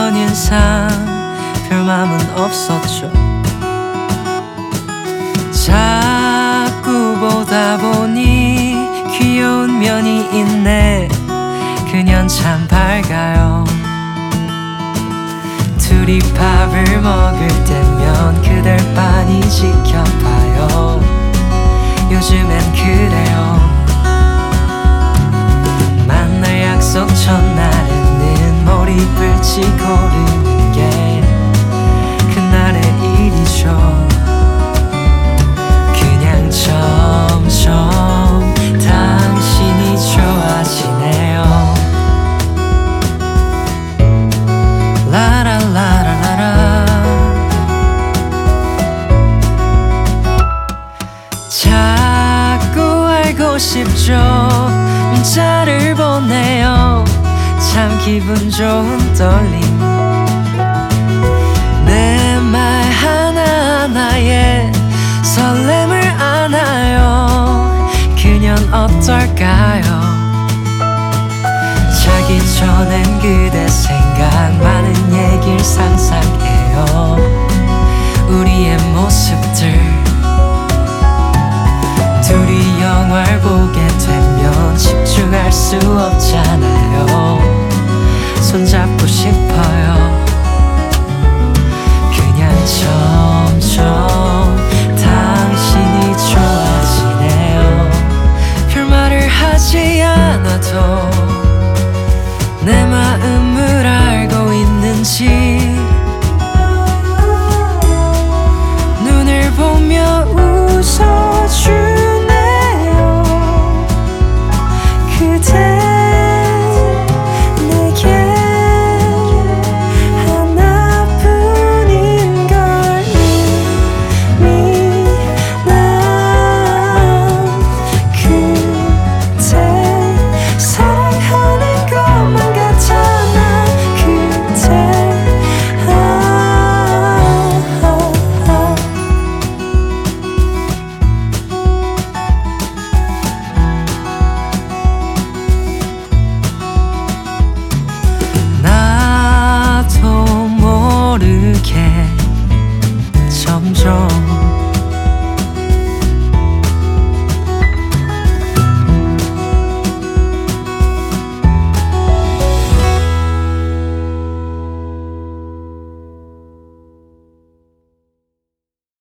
첫인상 별맘은 없었죠. 자꾸 보다 보니 귀여운 면이 있네. 그년 참 밝아요. 둘이 밥을 먹을 때면 그댈 빤히 지켜봐요. 요즘엔 그래요. 만날 약속 첫날에는 몰입을 찌고르는 게 그날의 일이죠. 그냥 점점 당신이 좋아지네요. 라라라라라라. 자꾸 알고 싶죠. 문자를 보내요. 참 기분 좋은 떨림. 내 말 하나하나에 설렘을 안아요. 그년 어떨까요? 자기 전엔 그대 생각 많은 얘길 상상해요. 우리의 모습들. 둘이 영화를 보게 되면 집중할 수 없잖아요. 손잡고 싶어요. 그냥 점점 당신이 좋아지네요. 별말을 하지 않아도 내 마음을 알고 있는지